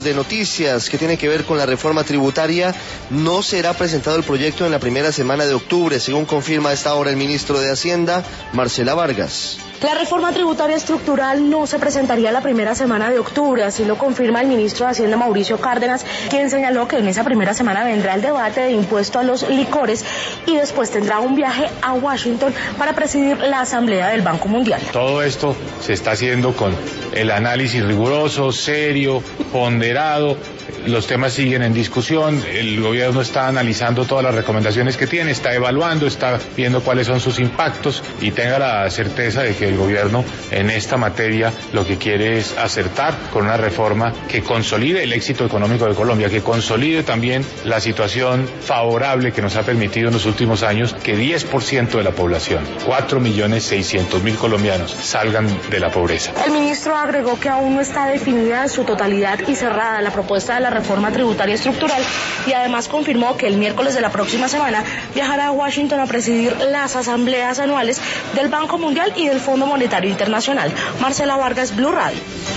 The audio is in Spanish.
de noticias que tiene que ver con la reforma tributaria. No será presentado el proyecto en la primera semana de octubre, según confirma a esta hora el ministro de Hacienda, Marcela Vargas. La reforma tributaria estructural no se presentaría la primera semana de octubre, así lo confirma el ministro de Hacienda, Mauricio Cárdenas, quien señaló que en esa primera semana vendrá el debate de impuesto a los licores y después tendrá un viaje a Washington para presidir la Asamblea del Banco Mundial. Todo esto se está haciendo con el análisis riguroso, serio, ponderado. Los temas siguen en discusión, el gobierno está analizando todas las recomendaciones que tiene, está evaluando, está viendo cuáles son sus impactos y tenga la certeza de que el gobierno en esta materia lo que quiere es acertar con una reforma que consolide el éxito económico de Colombia, que consolide también la situación favorable que nos ha permitido en los últimos años que 10% de la población, 4.600.000 colombianos, salgan de la pobreza. El ministro agregó que aún no está definida en su totalidad y cerrada la propuesta de la reforma tributaria estructural y además confirmó que el miércoles de la próxima semana viajará a Washington a presidir las asambleas anuales del Banco Mundial y del Fondo Monetario Internacional. Marcela Vargas, Blue Radio.